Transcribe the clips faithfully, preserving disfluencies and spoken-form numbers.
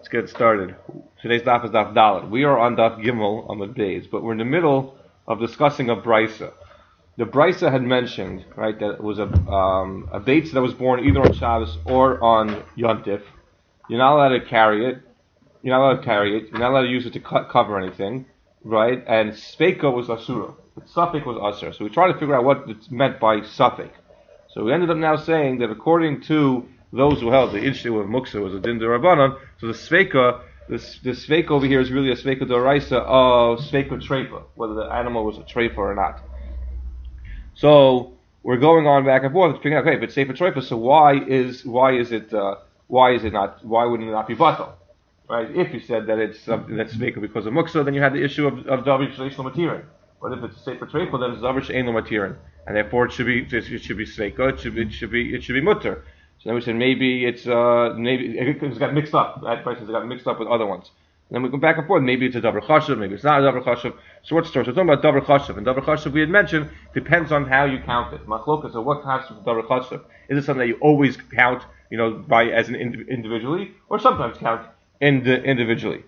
get started. Today's daf is daf Dalet. We are on daf Gimel on the days, but we're in the middle of discussing a brisa. The brisa had mentioned, right, that it was a um, a beit that was born either on Shabbos or on Yontif. You're not allowed to carry it. You're not allowed to carry it. You're not allowed to use it to cut, cover anything, right? And Sveika was asura. But Suffolk was asur. So we tried to figure out what it's meant by Suffolk. So we ended up now saying that according to those who held the issue of Muksa was a din d'Rabbanan, so the Sveika, the, the Sveika over here is really a Sveika d'Oraisa of Sveika Trefa, whether the animal was a Trefa or not. So we're going on back and forth, figuring out, okay, if it's Sefer Trefa, so why is why is it uh, why is it not why wouldn't it not be batal? Right? If you said that it's something that's Sveika because of Muksa, then you had the issue of of David Shleish Lamatirin. But if it's Sefer Trefa, then it's David Shein Lamatirin, and therefore it should be it should be Sveika, it should be it should be it should be Mutter. So then we said maybe it's uh maybe it got mixed up. That prices got mixed up with other ones. And then we go back and forth. Maybe it's a davar chashuv, maybe it's not a davar chashuv. So what's the story? So we're talking about davar chashuv, and davar chashuv we had mentioned depends on how you count it. Machlokas, so what counts for davar chashuv? Is it something that you always count, you know, by as an ind- individually, or sometimes count in the individually?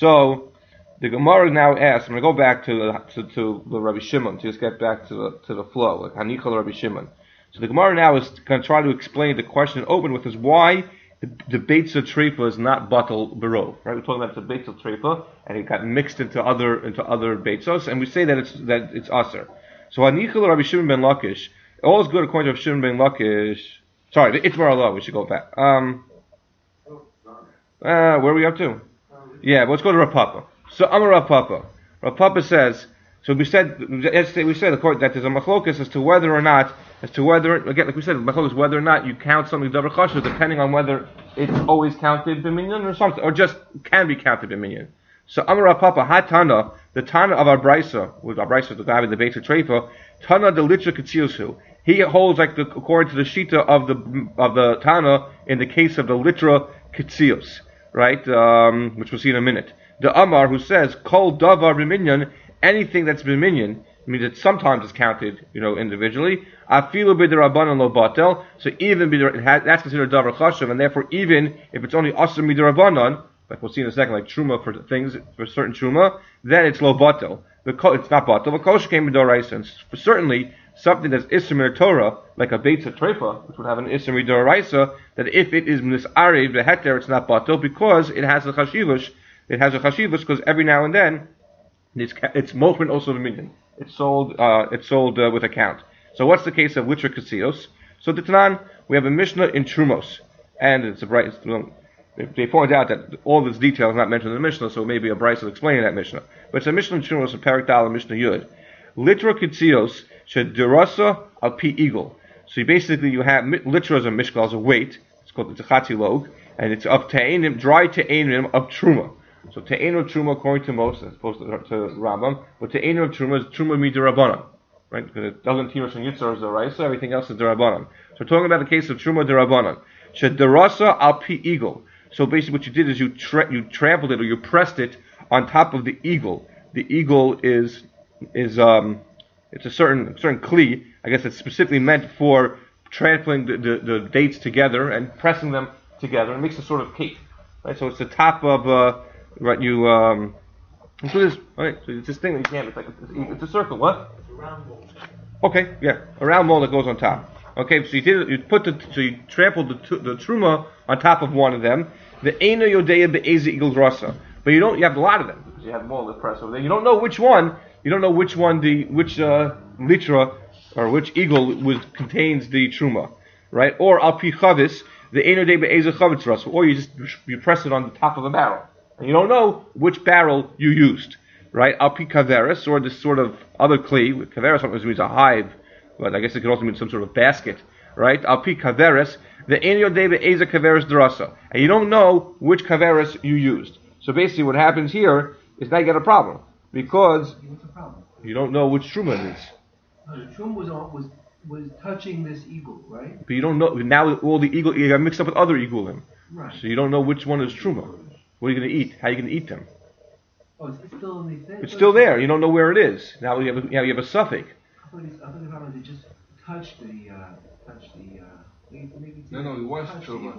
So the Gemara now asks. I'm going to go back to the to, to the Rabbi Shimon to just get back to the to the flow, like Hanichal Rabbi Shimon. So the Gemara now is going to try to explain the question open with is why the, the Beitza Trefa is not Batal Barov. Right? We're talking about the Beitza Trefa, and it got mixed into other into other Beitzos, and we say that it's that it's Aser. So Anichel Rabbi Shimon ben Lakish, all is good according to Shimon ben Lakish. Sorry, the Itmar Allah. We should go back. Um, uh, where are we up to? Yeah, but let's go to Rav Papa. So Amar Rav Papa. Rav Papa says. So we said yesterday we said that there's a machlokas as to whether or not as to whether again like we said machlokas whether or not you count something davar chashuv depending on whether it's always counted b'minyan or something or just can be counted b'minyan. So Amar Rav Papa Hatana, the Tana of our brisa, with our brisa the guy with the Beitza Trefa, Tana the litra katziosu. He holds like the according to the shita of the of the Tana in the case of the litra katzios, right? Um, which we'll see in a minute. The Amar who says kol davar b'minyan. Anything that's b'minyan means that sometimes it's counted, you know, individually. Afilu b'derabanan lo batel. So even b'der, it has, that's considered davar chashuv, and therefore even if it's only asur b'derabanan, like we'll see in a second, like truma for things for certain truma, then it's lo batel. It's not batel. But kosher came b'doraisa, and certainly something that's isur min Torah, like a beitza trefa, which would have an isur min doraisa, that if it is mis'arev the heter, it's not batel because it has a chashivush. It has a chashivush because every now and then. It's it's mochman also the minyan. It's sold uh, it's sold uh, with a count. So what's the case of litra kasios? So the Tanan we have a Mishnah in Trumos, and it's a bright. It's, well, they point out that all this detail is not mentioned in the Mishnah, so maybe a Bryce will explain that Mishnah. But it's a Mishnah in Trumos, a Parak Dal and Mishnah Yud. Litra kasios shed derasa al pi eagle. So you basically you have litra as a mishkal as a weight. It's called it's a chati log, and it's of te'enim dry te'enim of truma. So te'enu truma according to most, as opposed to, to Rambam, but te'enu truma is truma midirabanan, right? Because it doesn't teach and yitzar as a raisa, everything else is derabanan. So we're talking about the case of truma derabanan. Shedarasa al pi eagle. So basically, what you did is you tra- you trampled it or you pressed it on top of the eagle. The eagle is is um it's a certain certain kli. I guess it's specifically meant for trampling the, the, the dates together and pressing them together. It makes a sort of cake, right? So it's the top of uh, Right, you um. So this, right? So it's this thing that you can't. It's like it's, it's a circle. What? It's a round mold. Okay, yeah, a round mold that goes on top. Okay, so you did. You put the. So you trampled the the truma on top of one of them. The eina yodeya be'eze eagle rasa. But you don't. You have a lot of them because you have them all the press over there. You don't know which one. You don't know which one the which uh, litra or which eagle was contains the truma, right? Or al pi chavis the eina yodeya be'eze chavis rasa. Or you just you press it on the top of a barrel. And you don't know which barrel you used, right? Alpi kaveris, or this sort of other kli. Kaveris sometimes means a hive, but I guess it could also mean some sort of basket, right? Alpi kaveris, the enyo deva eza kaveris drasa, and you don't know which kaveris you used. So basically, what happens here is now you get a problem because problem? you don't know which truma it is. No, the truma was was was touching this eagle, right? But you don't know now. All the eagle you got mixed up with other eagleim, right? So you don't know which one is truma. What are you going to eat? How are you going to eat them? Oh, it's still in the thing? It's still there. You don't know where it is. Now you have a, you have a suffix. I thought the problem is it just touched the, uh, touched the, uh, maybe, maybe No, no, it was truma.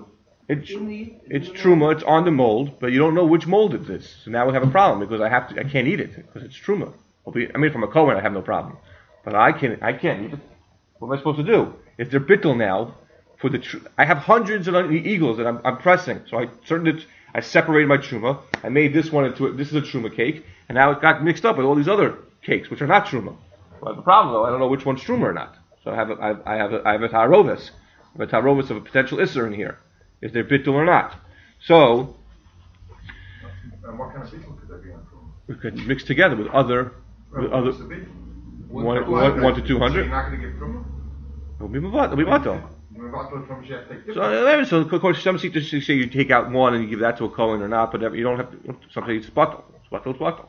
It's in the, it's in the truma. It's on the mold, but you don't know which mold it is. So now we have a problem because I have to. I can't eat it because it's truma. I mean, from a Kohen, I have no problem, but I can. I can't eat it. What am I supposed to do? Is there bittul now? For the tr- I have hundreds of eagles that I'm, I'm pressing. So I certainly I separated my truma. I made this one into a, this is a truma cake, and now it got mixed up with all these other cakes which are not truma. Well, the problem though, I don't know which one's truma or not. So I have a, I have I have a, I have a tarovis, I have a tarovis of a potential isser in here. Is there bittul or not? So and what kind of bittul could there be on truma? We could mix together with other with Well, other what's the bittul? one, Well, one, one to two So hundred. you're not going to give truma? It'll be mavat. It'll be mato. Mevatel from Shef take So, different. uh, so of course, some seekers say you take out one and you give that to a Kohen or not, but you don't have to. Sometimes it's batal. It's batal. It's batal.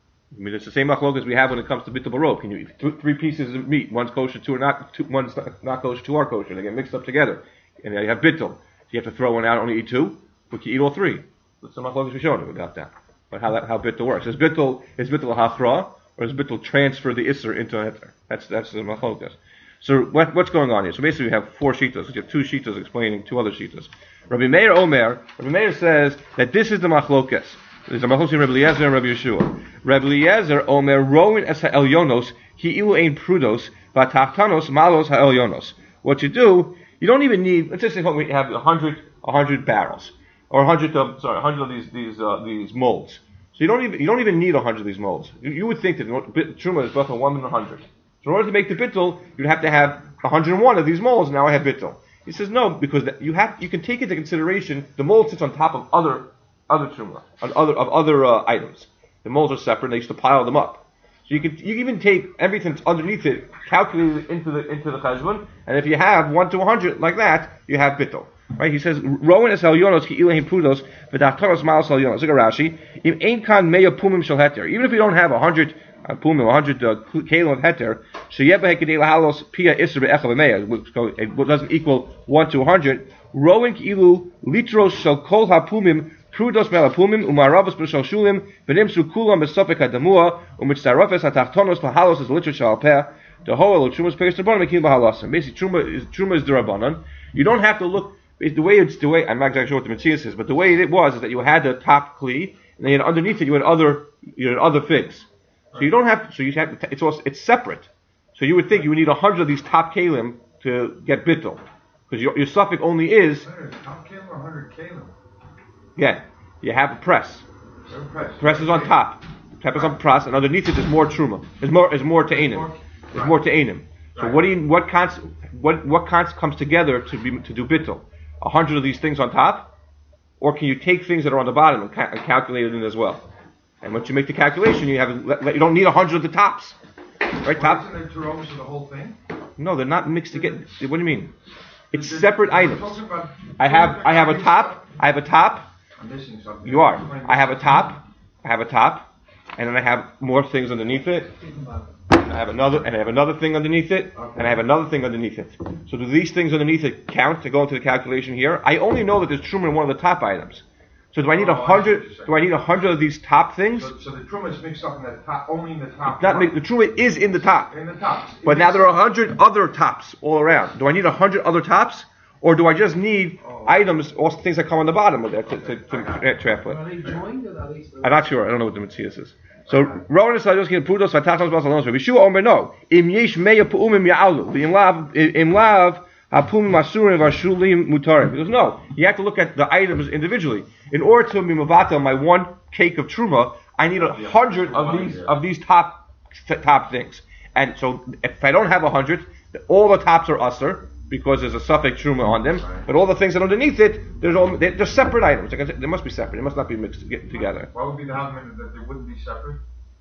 I mean, it's the same machlok as we have when it comes to bittul barot. Can you eat th- three pieces of meat? One's kosher, two are not. Two, one's not, not kosher, two are kosher. They get mixed up together, and then you have bittul. So you have to throw one out, only eat two. But you eat all three. That's the machlok we showed you about that. But how that how bittul works? Is bittul is bittul hachra or is bittul transfer the isser into a heter? That's that's the machlok. So what, what's going on here? So basically we have four shitas. We have two shitas explaining two other shitas. Rabbi Meir Omer, Rabbi Meir says that this is the machlokes. There's a machlokes in Rabbi Eliezer and Rabbi Yeshua. Rabbi Eliezer Omer roin es ha'elyonos hi ilu ein prudos v'tachtanos malos ha'elyonos. What you do, you don't even need. Let's just say we have a hundred a hundred barrels or a hundred of sorry a hundred of these these uh, these molds. So you don't even you don't even need a hundred of these molds. You, you would think that truma is both a one and a hundred. So in order to make the bittul, you'd have to have one hundred one of these molds. Now I have bittul. He says no, because you have you can take into consideration the mold sits on top of other other truma, of other of other uh, items. The molds are separate. And they used to pile them up. So you can you can even take everything that's underneath it, calculate it into the into the cheshbon, and if you have one to one hundred like that, you have bittul. Right? He says rowan es elyonos ki ilahim prudos v'dachtanos malos elyonos. Look at Rashi. Im ein kan meya pumim shel heter. Even if you don't have a hundred. A pumim, a hundred kalim of heter, so yebeh kedei lahalos pia iser be'echel b'meya, it doesn't equal one to a hundred. Rowan ilu litros shel kol hapumim prudos mel hapumim umarabos b'shal shulim v'nimsu kulam b'sofek hadamua u'mitzarofes hatachtonos lahalos is litros shel peh the whole trumas peiros d'rabanan mekim b'halasim. Basically, truma is truma is d'rabanan. You don't have to look. The way it's the way I'm not exactly sure what the Matthias is, but the way it was is that you had the top kli, and then underneath it you had other you had other figs. So you don't have to, so you have to, it's also, it's separate. So you would think you would need a hundred of these top kalim to get bittul. Because your, your suffix only is, Top kalim or one hundred kalim? yeah, you have a press. Press. Press is on top. Press is on press, and underneath it there's more truma. There's more, there's more to enim. There's more to enim. So what do you, what cons, what, what cons comes together to be, to do bittul? A hundred of these things on top? Or can you take things that are on the bottom and, ca- and calculate it in as well? And once you make the calculation, you have you don't need a hundred of the tops, right? Top. Isn't there two rows of the whole thing? No, they're not mixed together. What do you mean? It's Is it- separate we're items. talking about- I have I have a top. I have a top. I'm missing something. You are. I have a top. I have a top, and then I have more things underneath it. And I have another, and I have another thing underneath it, and I have another thing underneath it. So do these things underneath it count to go into the calculation here? I only know that there's truma in one of the top items. So do I need a Oh, I see what you're hundred? saying. Do I need a hundred of these top things? So, so the truma is mixed up in the top, only in the top. Not row. make, the truma is in the top, In the tops. but now there are a hundred other tops all around. Do I need a hundred other tops, or do I just need Oh. items, or things that come on the bottom of there to, to, to, to translate? Are they joined or are they? I'm not sure. I don't know what the Matthias is. So Rowan is saying prudos v'tachnos b'asalonos. Yeshua Omer no. Im yesh meya pu'umim ya'alu. Im lav im lav hapumim asurim v'ashulim mutarim. He goes no. You have to look at the items individually. In order to be mavatel my one cake of truma, I need a hundred of these of these top top things. And so if I don't have a hundred, all the tops are usher because there's a suffix truma on them. But all the things that are underneath it, there's all they're, they're separate items. Like I said, they must be separate. They must not be mixed together. What would be the argument that they wouldn't be separate?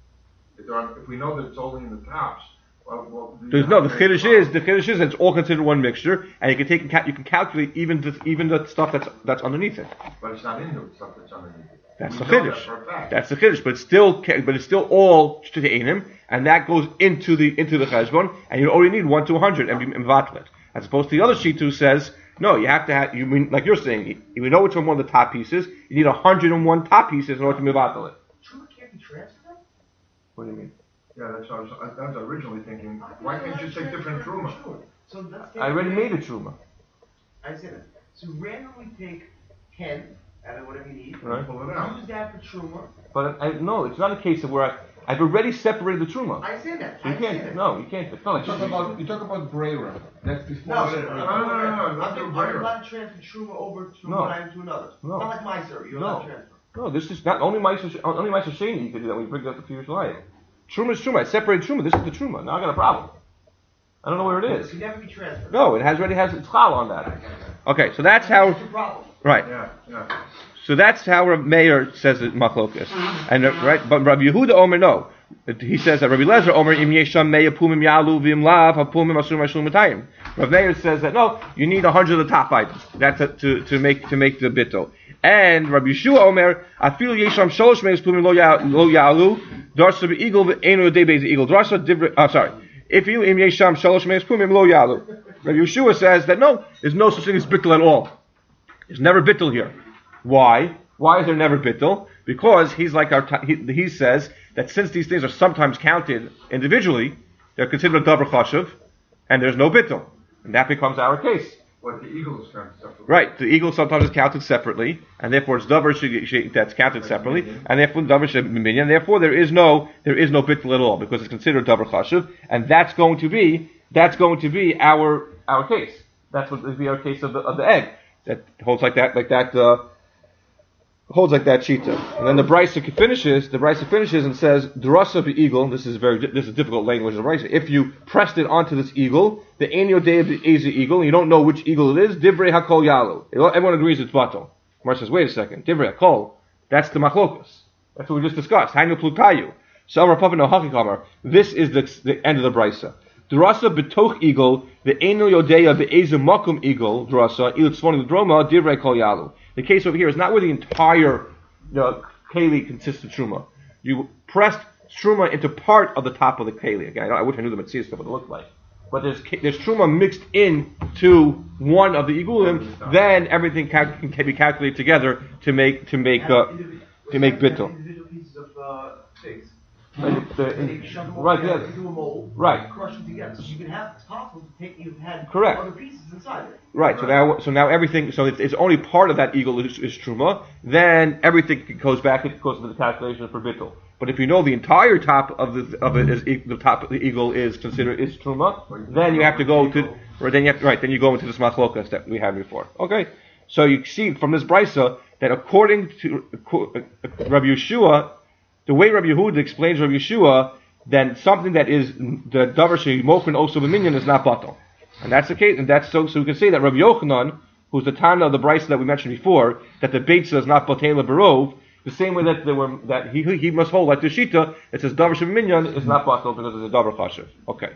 If, there are, if we know that it's only in the tops, what, what would be There's no the argument? chiddush is the chiddush is that it's all considered one mixture, and you can take and ca- you can calculate even the even the stuff that's that's underneath it. But it's not in the stuff that's underneath it. That's We the know that chiddush. for a fact. That's the chiddush, but it's still ca- but it's still all to the einim, and that goes into the into the cheshbon, and you only need one to a hundred and be mvatlet. As opposed to the other sheet who says no, you have to have you mean like you're saying you know it's from one of the top pieces. You need a hundred and one top pieces in order to mvatlet it. Truma can't be transferred. What do you mean? Yeah, that's what I was, I was originally thinking. Why can't you just take different truma? So let's take I already made a truma. I said it. So randomly take ten, out of whatever you need. Right. Pull it out. Use that for truma. But I, no, it's not a case of where I, I've already separated the truma. I understand that. So I you understand can't. that. No, you can't. It's not like You talk about you talk about Brera. That's before. No, no, the no, no, separation. no, no, no, no, I'm no, I'm no. allowed to transfer truma over to No. one item to another. No. Not like Meiser. You're No. allowed to transfer. No, this is not only Meiser. Only Meiser Sheni you can do that when you bring up the Piyush Lion. Truma is Truma. I separated Truma. This is the Truma. Now I got a problem. I don't know where it This is. can never be transferred. No, it has already has its chal on that. Okay, so that's how. That's the problem. Right. Yeah, yeah. So that's how Rav Meir says it machlokas. And uh, right, but Rabbi Yehuda Omer no. He says that Rabbi Lezer Omer im yesham meya pumim yalu v'im lav hapumim asur mashul matayim. Rav Meir says that no, you need a hundred of the top items. That's a, to to make to make the bittul. And Rabbi Yeshua Omer afil yesham sholosh meis pumim lo ya- lo yalu darsa beigel ve'enu yodei beis eagle darsa divre. Uh, sorry. If you im yesham sholosh meis pumim lo yalu. Rabbi Yeshua says that no, there's no such thing as bittul at all. There's never bittul here. Why? Why is there never bittul? Because he's like our. He, he says that since these things are sometimes counted individually, they're considered a davar chashuv, and there's no bittul, and that becomes our case. What the eagle is counted separately. Right? The eagle sometimes is counted separately, and therefore it's davar she, she, that's counted separately, and therefore davar she minyan. Therefore, there is no there is no bittul at all because it's considered davar chashuv, and that's going to be that's going to be our our case. That's what would be our case of the of the egg that holds like that like that. Uh, holds like that shita. And then the Brisa finishes, the Brisa finishes and says, Drasa be eagle, this is very, this is difficult language of Brisa. If you pressed it onto this eagle, the Enyo Day of the Eza eagle, you don't know which eagle it is, Divrei Hakol Yalu. Everyone agrees it's Batal. Mar says, wait a second, Divrei Hakol, that's the Machlokas. That's what we just discussed. Hainu Plutayu. So Amar Papa no Hakikamar. This is the, the end of the Brisa. Drasa betoch eagle, the Enyo Yodeya the Eza Makum eagle, Drasa, Il Tzvoni Droma, Divrei Kol Yalu. The case over here is not where the entire uh, keli consists of truma. You pressed truma into part of the top of the keli. Again, I, don't, I wish I knew the mitzvah stuff what it looked like. But there's there's truma mixed in to one of the igulim. Then everything cal- can be calculated together to make to make uh, to make bittul. Individual pieces of uh, figs. Right, the- They shove them all right, together yeah. into a mold. Right. Crush them together. So you can have it's possible to take you've had Correct. other pieces inside it. Right. So now, so now everything. So if it's only part of that eagle is, is truma. Then everything goes back. It goes to the calculation for bittul. But if you know the entire top of the of it is e- the top of the eagle is considered is truma, then you have to go to. Or then you have to, right. Then you go into this machlokas that we had before. Okay. So you see from this brisa that according to uh, Rabbi Yeshua, the way Rabbi Yehuda explains Rabbi Yeshua, then something that is the davar she'imokin also b'minyan is not batal. And that's the case, and that's so. So we can say that Rabbi Yochanan, who's the Tana of the Brisa that we mentioned before, that the Beitza is not Batela Barov, the same way that there were that he he must hold like the Shita, it says Davar Sheminyan is not Batal because it's a Davar Chashiv. Okay.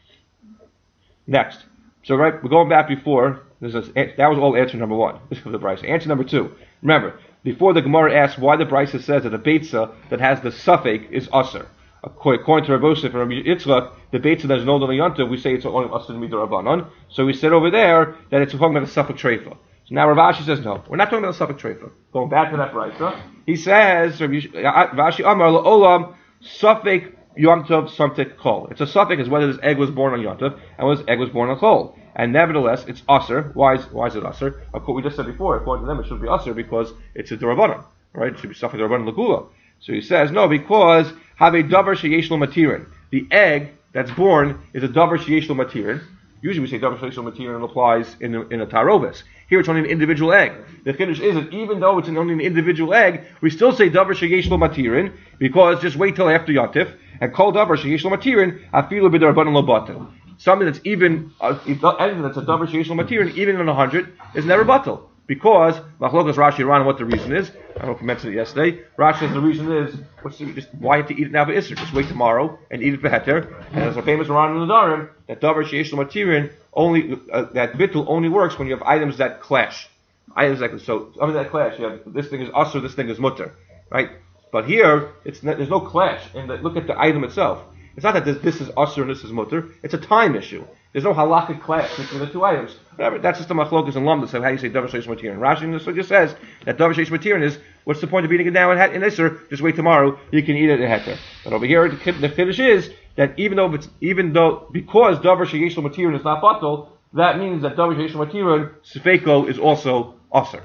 Next, so right, we're going back before. This is that was all answer number one of the Brisa. Answer number two. Remember, before the Gemara asks why the Brisa says that the Beitza that has the suffix is Aser. According to Rabbi Yosef and Rabbi Yitzchak, the Beitza that is no longer Yontav, we say it's only Asr Midrabanan. So we said over there that it's talking about a Suffolk Treifa. So now Rav Ashi says no, we're not talking about a Suffolk Treifa. Going back to that Brisa, he says Rav Ashi Amar Olam Suffolk Yontav Samtek Kol. It's a suffix is whether this egg was born on Yontav and whether this egg was born on Kol. And nevertheless, it's Asr. Why is why is it Asr? Of course, we just said before, according to them, it should be Asr because it's a Durabanan, right? It should be Suffolk Durabanan Lagula. So he says no because have a davar sheyesh lo matirin. The egg that's born is a davar sheyesh lo matirin. Usually we say davar sheyesh lo matirin applies in a, in a tarobis. Here it's only an individual egg. The chiddush is that even though it's an only an individual egg, we still say davar sheyesh lo matirin because just wait till after Yantif and call davar sheyesh lo matirin afilu b'darabanan lo batel. Something that's even uh, anything that's a davar sheyesh lo matirin even in a hundred is never batel. Because Machlokas Rashi Ran, what the reason is, I don't know if we mentioned it yesterday. Rashi says the reason is what's the, just why have to eat it now for Isser? Just wait tomorrow and eat it for Heter. And there's a famous Ran in the Darim that Davar Sheish Matirin only uh, that bittul only works when you have items that clash. Items like so I mean that clash. You have this thing is Asr, this thing is Mutter, right? But here it's not, there's no clash. And the, look at the item itself. It's not that this, this is Asr and this is Mutter. It's a time issue. There's no halakhic clash between the two items. Whatever, that's just the machlokas and lamdas of how you say davar sheish matirin. Rashi just, just says that davar sheish matirin is what's the point of eating it now in, in Isser? Just wait tomorrow. You can eat it in Heter. But over here, the, the finish is that even though it's even though because davar sheish matirin is not batal, that means that davar sheish matirin sifeko is also aser.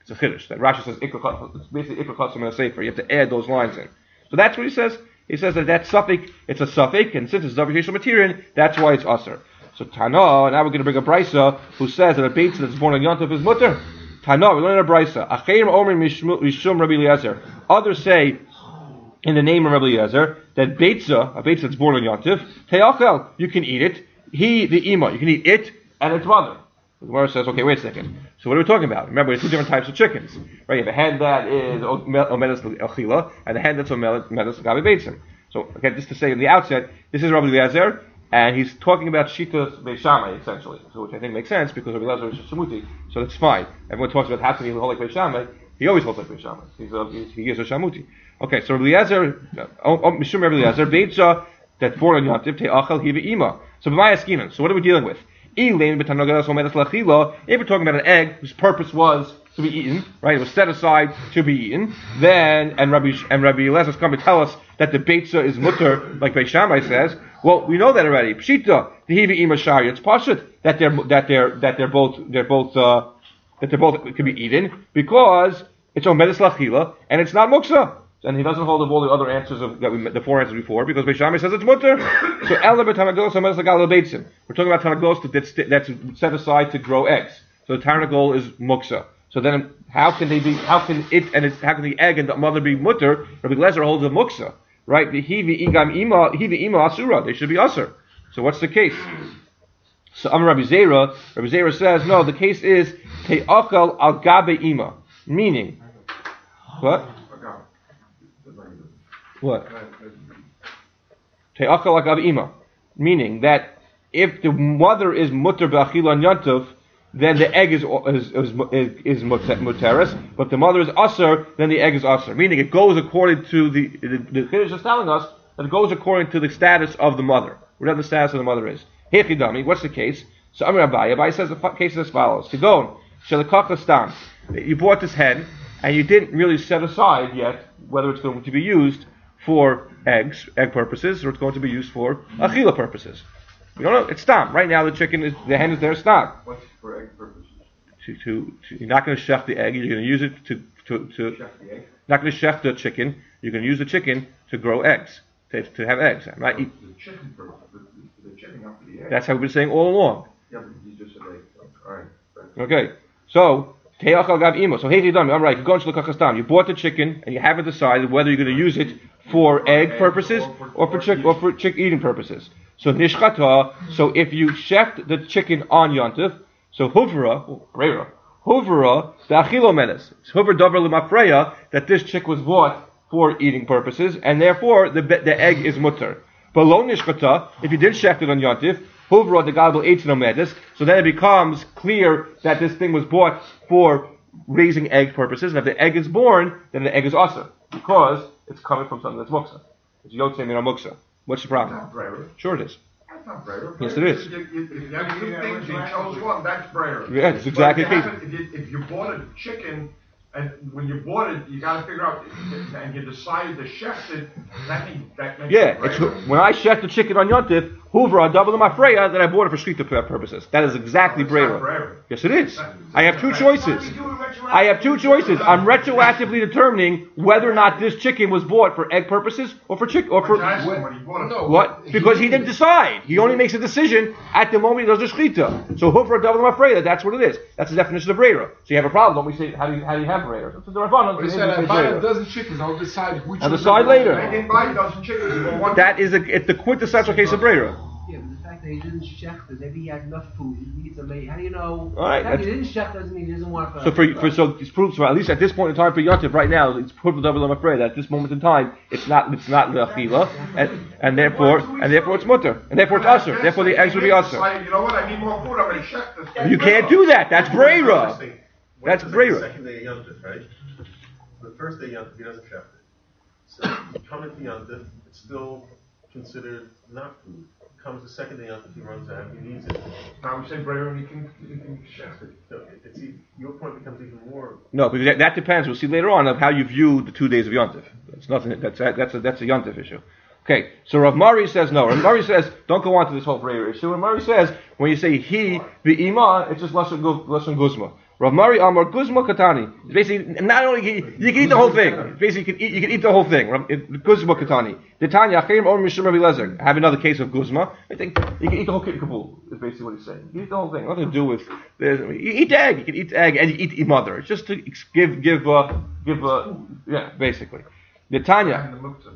It's a chiddush. That Rashi says, it's basically ikra chasam in a sefer. You have to add those lines in. So that's what he says. He says that that suffix, it's a suffix, and since it's Zavisheshel material, that's why it's usher. So Tana, now we're going to bring a Brisa who says that a Beitza that's born on Yontif is mutter. Tana, we learn a Brisa. Achayim Omer Mishum Rabbi Eliezer. Others say, in the name of Rabbi Eliezer, that Beitza, a Beitza that's born on Yontif, Te'achel, you can eat it. He, the Ima, you can eat it and its mother. The Gemara says, okay, wait a second. So what are we talking about? Remember, there's two different types of chickens. Right? You have a hen that is Omedes Achila, and a hen that's Omedes Gabi Beitzim. So, again, just to say in the outset, this is Rabbi Eliezer, and he's talking about Shitas Beishamai, essentially. So, which I think makes sense, because Rabbi Eliezer is Shamuti, so that's fine. Everyone talks about how can he hold like Beishamai. He always holds like Beishamai. He's a, he's, he is a Shamuti. Okay, so Rabbi Eliezer, Mishum Rabbi Eliezer, Beitza, that's born on Yontif, Te'achal Hiva Ima. So, B'maya Skinan. So, what are we dealing with? If we're talking about an egg whose purpose was to be eaten, right? It was set aside to be eaten. Then, and Rabbi and Rabbi Eliezer is coming to tell us that the beitza is mutter, like Beis Shammai says. Well, we know that already. Pshita, the hivi ima shari. It's pashut that they're that they're that they're both they're both uh, that they're both can be eaten because it's omedes lachila and it's not muksa. And he doesn't hold of all the other answers of that we the four answers before because Beis Shammai says it's mutter. So ela b'tanagos omedes lagal beitzim. We're talking about tanagos that's that's set aside to grow eggs. So the tanagol is muksa. So then, how can they be? How can it and it's, how can the egg and the mother be mutter? Rabbi Eliezer holds a muksa, right? The hivi igam ima hivi ima asura. They should be asur. So what's the case? So Amar Rabbi Zera. Rabbi Zera says no. The case is te'achal al gabe ima, meaning what? What? Te'achal al gabe ima, meaning that if the mother is mutter b'achilan yantov, then the egg is is is, is, is muteris, but the mother is usher, then the egg is usher. Meaning it goes according to the the, the Chiddush is telling us that it goes according to the status of the mother, whatever the status of the mother is. Hechidami, what's the case? So Amar Abaye, Abaye says the case is as follows: Tigon shelakachastam. You bought this hen and you didn't really set aside yet whether it's going to be used for eggs, egg purposes, or it's going to be used for achila purposes. We don't know. It's stam. Right now the chicken is the hen is there stam. What's for egg purposes? To, to, to, you're not going to chef the egg. You're going to use it to to, to Chef the egg? not going to chef the chicken. You're going to use the chicken to grow eggs, to, to have eggs. I'm not eat. The chicken purpose, the, the chicken up to the egg. That's how we've been saying all along. Yeah, but you just said egg. All right. Okay. So te'achal gav imo. So hey, dami. All right. You go into the kachastam. You bought the chicken and you haven't decided whether you're going to use it for egg purposes or for chick or for chick eating purposes. So nishchata. So if you chefed the chicken on yontif, so huvra, oh, brera, huvra the achilo menes. It's huvra davar lemafreya that this chick was bought for eating purposes, and therefore the the egg is mutter. But lo nishchata, if you did chef it on yontif, huvra the gadol eitzin omedes. So then it becomes clear that this thing was bought for raising egg purposes, and if the egg is born, then the egg is asa because it's coming from something that's muksa. It's yotzei min muksa. What's the problem? That's not brera. Sure it is. That's not brera. Yes, it is. If you, if you have two things, you chose one, that's brera. Yeah, it's exactly But if the you, case. haven't- if, you, if you bought a chicken, and when you bought it, you got to figure out, and you decided to chef it, that makes, that makes Yeah, it it's, brera. when I chef the chicken on yontif, hoover, double of my freya, then I bought it for shkita purposes. That is exactly It's not brera. brera. Yes, it is. I have two choices. I have two choices. I'm retroactively determining whether or not this chicken was bought for egg purposes or for chick or But for you asked him when he bought it. No. what? Because he didn't decide. He only makes a decision at the moment he does the shkita. So hoover, double of my freya. That's what it is. That's the definition of brera. So you have a problem. Don't we say how do you how do you have brera? It's the Rabbanon. But he They said, say I buy a brera. dozen chickens, I'll decide which I'll one decide to- later. They didn't buy a dozen chickens. He bought one That is a, it's the quintessential case of brera. Yeah, but the fact that he didn't chef it, maybe he had enough food. He needs a mate. How do you know? All right, The fact he that's- didn't chef doesn't mean he doesn't want to. So for, for so it's proved so at least at this point in time for Yontif right now it's proved double I'm afraid that at this moment in time it's not it's not the achila and, and therefore and therefore it's mutter and therefore it's usher therefore the eggs would be usher. Decided, you know what? I need more food. I'm going to chef this. You can't do that. That's brera. That's the brera. second day of Yontif, right? The first day of Yontif, he doesn't chef it. So you come into Yontif, it's still considered not food. Comes the second day Yontif, he runs out, he needs it. Now we say brera and he can, he can chef it. So it's, e- your point becomes even more. No, because that, that depends. We'll see later on of how you view the two days of Yontif. That's nothing. That's a, that's a that's a Yontif issue. Okay, so Rav Mari says no. Rav Mari says don't go on to this whole brera issue. Rav Mari says when you say he the ima, it's just lashon gu- lashon guzma. Rav Mari Amar Guzma Katani. Basically, not only can you, you can eat the whole thing. Basically, you can eat, you can eat the whole thing. Guzma Katani. The Tanya Achim Or Mishum Rabbi Lezer. Have another case of Guzma. I think you can eat the whole kit kabul. Is basically what he's saying. You can eat the whole thing. Nothing to do with. You eat the egg. You can eat the egg and you eat the mother. It's just to give give uh, give uh, yeah, basically. The Tanya.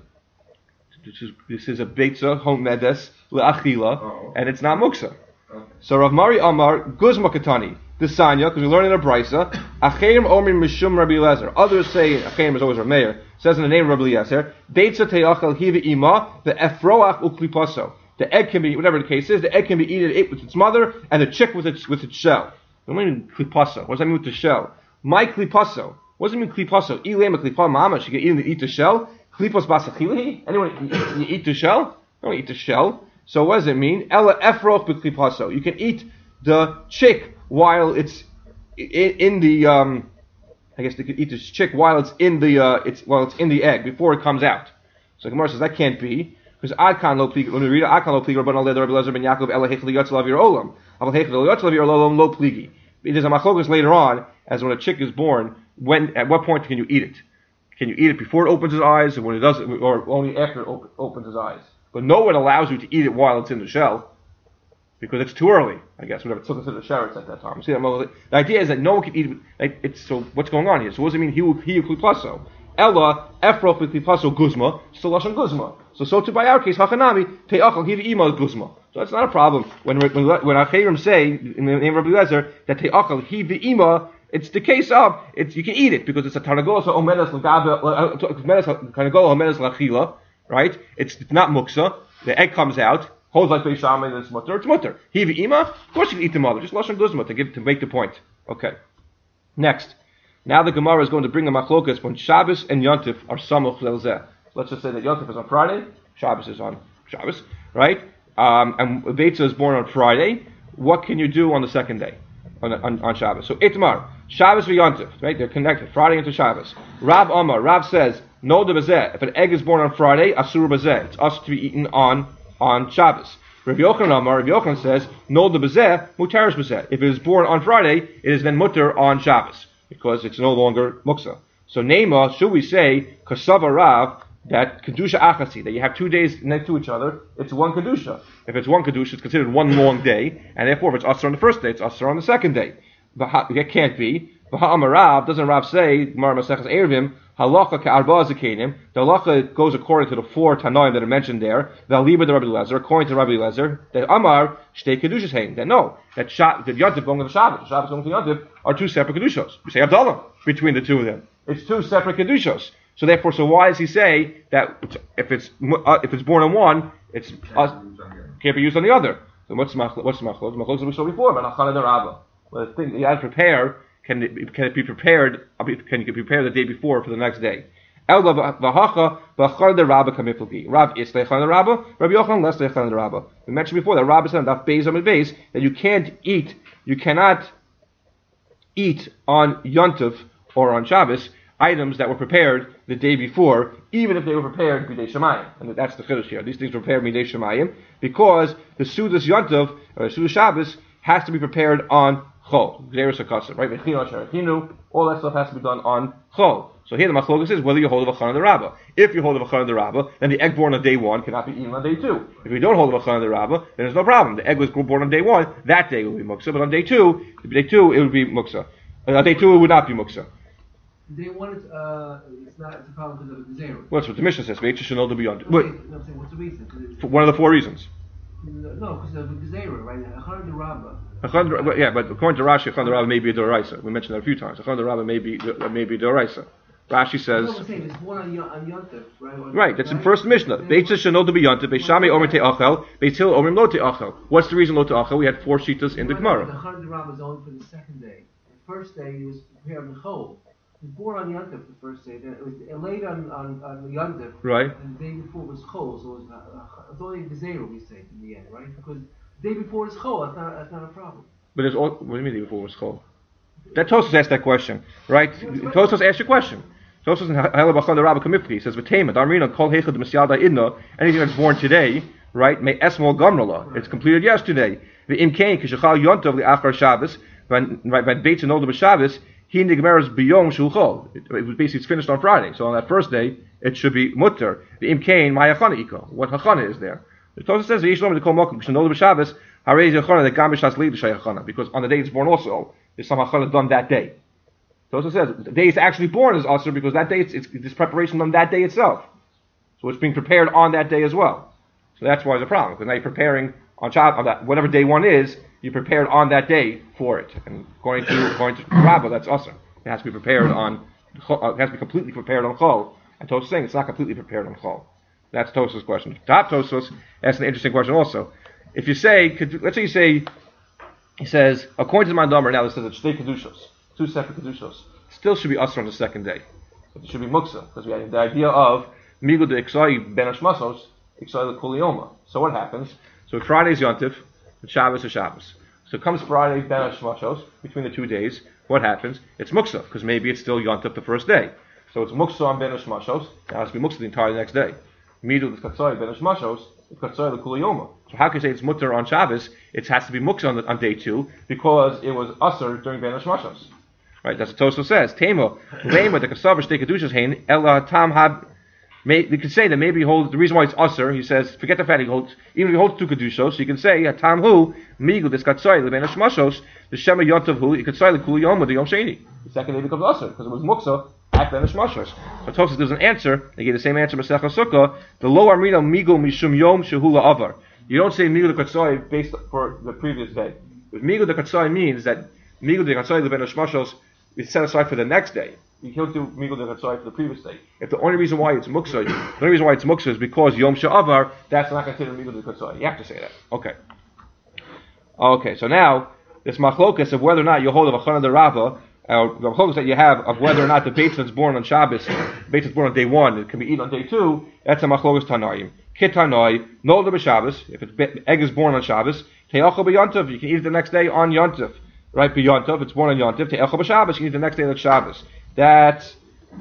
This is, this is a beitza home medes le'achila, oh. and it's not muksa. Okay. So Rav Mari Amar Guzma Katani. The Sanya, because we learn in a brisa, Acheim Omrim Mishum Rabbi Lezer. Others say Acheim is always our mayor. Says in the name of Rabbi Lezer, Beitza Teachal Hiva Ima, the Efroach Uklipaso. The egg can be, whatever the case is, the egg can be eaten with its mother, and the chick with its with its shell. What does that mean klipaso? What does that mean with the shell? My klipaso. What does it mean klipaso? Ilema klipa mama. She can eat, eat the shell. Klipos basachili. Anyone eat, you eat the shell? Don't eat the shell. So what does it mean? Ella efroch b'klipaso. You can eat the chick while it's in, in the. Um, I guess they could eat this chick while it's in the. Uh, it's while it's in the egg before it comes out. So Gemara says that can't be because Adkan lo pligi. When we read Adkan lo pligi, Rabban Alei Rabbi Lezer ben Yaakov Ela hechel yotzelav yer olam. Aval hechel yotzelav yer olam lo pligi. There's a machlokas later on as when a chick is born. When at what point can you eat it? Can you eat it before it opens its eyes, or when it does, or only after it op- opens its eyes? But no one allows you to eat it while it's in the shell, because it's too early. I guess whenever it took us to the showers at that time. See, the idea is that no one can eat it. Like, it's so. What's going on here? So what does it mean? He he klipaso. Ella efrof klipaso guzma. So lashon guzma. So so too by our case hachanami teachal hiv ima guzma. So that's not a problem when when when our chayrim say in the name of Rabbi Lezer that teachal hiv ima. It's the case of it's you can eat it because it's a tarnagola so omedes l'gabe tarnagola omedes l'achila, right? It's, it's not muksa. The egg comes out, holds like beisham and it's mutter. It's mutter. Hivi ima, of course you can eat the mother. Just lashon guzma to give to make the point. Okay. Next, now the Gemara is going to bring a machlokas when Shabbos and Yontif are samuch lelzeh. Let's just say that Yontif is on Friday, Shabbos is on Shabbos, right? Um, and Beitza is born on Friday. What can you do on the second day? On, on, on Shabbos. So Itmar, Shabbos v'Yontif, right? They're connected. Friday into Shabbos. Rav Amar, Rav says, no de bazeh. If an egg is born on Friday, asur bazeh. It's us to be eaten on on Shabbos. Rav Yochanan Amar, Rav Yochanan says, no de bazeh, mutaris bazeh. If it is born on Friday, it is then mutter on Shabbos because it's no longer muksa. So Nema, should we say kasava Rav that kedusha achasi that you have two days next to each other? It's one kedusha. If it's one kedusha, it's considered one long day, and therefore, if it's asr on the first day, it's asr on the second day. It can't be. Rav doesn't Rav say Gemara Maseches Eruvin halacha ka'arba zakenim? The halacha goes according to the four tanoim that are mentioned there. The aliba the Rabbi Lezer, according to Rabbi Lezer, that Amar shtei kedushas hein. That no, that Sha- that Yontif going to Shabbos, Shabbos going to Yontif are two separate kedushos. We say Abdallah between the two of them. It's two separate kedushos. So therefore, so why does he say that if it's uh, if it's born on one, it's uh, can't be used on the other? So what's machlok? What's machlok? Machlok that we saw before, but achana derabah. Well, the thing you have to prepare, can it, can it be prepared? Can you prepare the day before for the next day? El v'hacha b'achar derabah kamiflgi. Rav is leichan derabah. Rabbi Yochanan less leichan derabah. We mentioned before that Rav is on daf beis amid beis that you can't eat, you cannot eat on Yontif or on Shabbos items that were prepared the day before, even if they were prepared midei shemayim. And that's the chiddush here. These things were prepared midei shemayim because the Sudas Yontif or the Sudas Shabbos has to be prepared on Chol. Right? All that stuff has to be done on Chol. So here the machlokas is whether you hold of a Chana the Rabbah. If you hold of a Chana the Rabbah, then the egg born on day one cannot be eaten on day two. If you don't hold of a Chana the Rabbah, then there's no problem. The egg was born on day one, that day will be muksa, but on day two, day two it would be muksa. Uh, on day two it would not be muksa. Day one is uh, it's not it's a problem because of the zero. Well, that's what the Mishnah says. Veitcha should know to be on. Wait, no, I'm saying, what's the reason? For one of the four reasons. No, because of the zero, right? Achar the Rabbah. Achar, yeah, but according to Rashi, Achar the Rabbah may be a doraisa. We mentioned that a few times. Achar the Rabbah may be may be doraisa. Rashi says. No, I'm saying it's one on, on Yontif, right? On, right, that's right? in first Mishnah. Veitcha should know to be Yontif. Beishami omer te'achel. Beitil omer lo te'achel. What's the reason lo te'achel? We had four shitas in the Gemara. The Achar the Rabbah is only for the second day. The first day he was prepared in Chol. He was born on Yontif the first day. Then it was late on on, on Yontif. Right. And the day before was Chol, so it was uh, it's only the zero we say in the end, right? Because the day before is Chol, that's not that's not a problem. But there's all. What do you mean the day before was Chol? That Tosfos asked that question, right? Tosfos asked your question. Tosfos in Halabachon the Rabbi Kamifli says v'tema darmina kol heichad misyada idna, anything that's born today, right? May esmol gamrala. It's completed yesterday. The imkain kishachal yontav li'achar Shabbos. When right when Beitza Nolda b'Shabbos, he nigmeres biyom shulchol. It was basically it's finished on Friday. So on that first day, it should be mutter. The imkain ma'yachana iko. What hachana is there? The Tosfos says the Yishlom to call mokum b'Nolda b'Shabbos harei yachana the gam b'shas leid shayachana, because on the day it's born also there's some hachana done that day. Tosfos says the day it's actually born is usher because that day it's, it's this preparation on that day itself. So it's being prepared on that day as well. So that's why there's a problem, because now you're preparing on Shabbat, on that, whatever day one is, you're prepared on that day for it. And according to according to Rabbah, that's usher. It has to be prepared on, it has to be completely prepared on Chol. And Tosfos is saying it's not completely prepared on Chol. That's Tosfos' question. Top Tosfos asks an interesting question also. If you say, could, let's say you say, he says, according to the Mandomer, now this says it's two kedushos, two separate kedushos, still should be usher on the second day. But it should be muksa, because we had the idea of Migud de Iksai ben Hashmasos, Iksai Kuliyoma. So what happens? So Friday's Yontif, and Shabbos is Shabbos. So comes Friday ben Hashmasos, between the two days, what happens? It's muksa, because maybe it's still Yontif the first day. So it's muksa on ben Hashmasos, it has to be muksa the entire next day. Migud de Iksai ben Hashmasos, Iksai Kuliyoma. So how can you say it's mutter on Shabbos? It has to be muksa on, the, on day two, because it was usher during ben Hashmasos. Right, that's what Tosfos says. Tema, lema the kasav shtei kedushas hein ela tam hab. May, we could say that maybe he holds the reason why it's usher. He says, forget the fact he holds, even if he holds two kedushos, so you can say tam hu migu this katzai lebein hashmashos the shema yontav hu you could say the kuli yom the yom sheni. The second day becomes usher because it was muksa at ben hashmashos. So Tosfos gives an answer. They gave the same answer Masechah Sukkah. The lo amrina migu mishum yom shehula avar. You don't say migu the katzai based for the previous day. But migu the katzai means that migu the katzai lebein hashmashos is set aside for the next day. You can't do Migul de Chatzai for the previous day. If the only reason why it's Muksa, the only reason why it's Muksa is because Yom Sha'avar, that's not considered Migul de Chatzai. You have to say that. Okay. Okay, so now, this machlokas of whether or not you hold of a Chana de Rava, or the machlokas that you have of whether or not the Beitz that's born on Shabbos, Beitz that's born on day one, it can be eaten on day two, that's a machlokas Tanoim. Kitanoi, Nolda b'Shabbos, if it's egg is born on Shabbos, Te'achol b'Yontav, you can eat it the next day on Yontav. Right, b'Yontav, it's born on Yontav, Te'achol b'Shabbos, you can eat it the next day on Shabbos. That's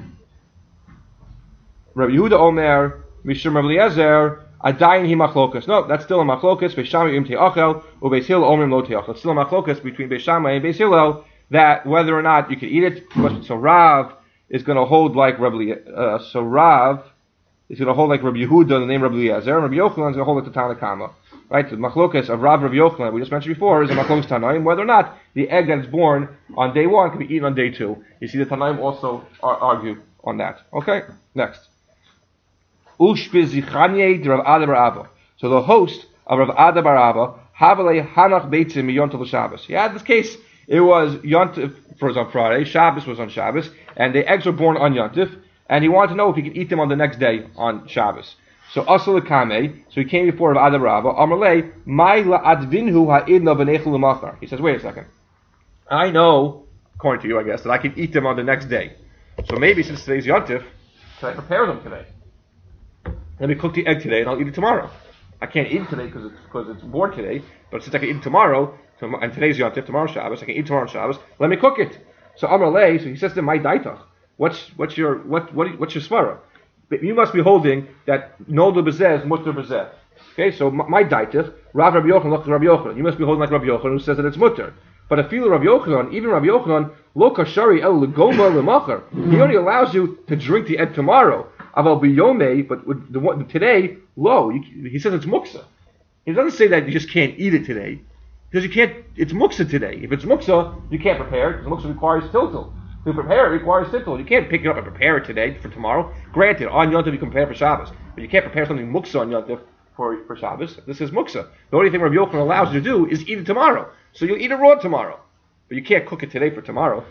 Rabbi Yehuda Omer, Mishum Rabbi Eliezer, Adayin hi machlokas. No, that's still a machlokas. Beis Shammai im te'achel, u Beis Hillel omrim lo te'achel. It's still a machlokas between Beis Shammai and Beis Hillel that whether or not you can eat it. So Rav is going to hold like Rabbi. Uh, so Rav is going to hold like Rabbi Yehuda, the name Rabbi Eliezer, and Rabbi Yochanan is going to hold like the Tanna Kama. Right, the machlokas of Rav Rabbi Yochanan we just mentioned before is a machlokas Tanaim, whether or not the egg that is born on day one can be eaten on day two. You see the Tanaim also ar- argue on that. Okay, next. Ushpizichanye Rav Ada bar Abba. So the host of Rav Ada bar Abba, Havale Hanach Beitzim Yontav Shabbos. Yeah, in this case, it was Yontav was on Friday, Shabbos was on Shabbos, and the eggs were born on Yontav, and he wanted to know if he could eat them on the next day on Shabbos. So Asal Kame, so he came before Rav Ada bar Abba, Amalei, Mai la advinhu ha'idna b'nechel l'machar. He says, wait a second. I know, according to you, I guess, that I can eat them on the next day. So maybe since today's Yontif, can I prepare them today? Let me cook the egg today and I'll eat it tomorrow. I can't eat it today because it's, because it's born today, but since I can eat it tomorrow, and today's Yontif, tomorrow's Shabbos, I can eat tomorrow on Shabbos, let me cook it. So Amalei, so he says to my daitach, what's, what's your, what, what, what's your svara? You must be holding that nolda b'zeh is mutter b'zeh. Okay, so my daitach, Rav Rabbi Yochanan, look at Rabbi Yochanan. You must be holding like Rabbi Yochanan who says that it's mutter. But if you Rabbi Yochanan, even Rabbi Yochanan, lo kashari el legoma lemachar. He only allows you to drink the egg tomorrow. Aval biyome, but with the one today, lo. You, he says it's muksa. He doesn't say that you just can't eat it today, because you can't. It's muksa today. If it's muksa, you can't prepare it because muksa requires tiltul. To prepare it requires tiltul. You can't pick it up and prepare it today for tomorrow. Granted, on Yontif you can prepare for Shabbos, but you can't prepare something muksa on Yontif for for Shabbos. This is muksa. The only thing Rabbi Yochanan allows you to do is eat it tomorrow. So you'll eat it raw tomorrow, but you can't cook it today for tomorrow.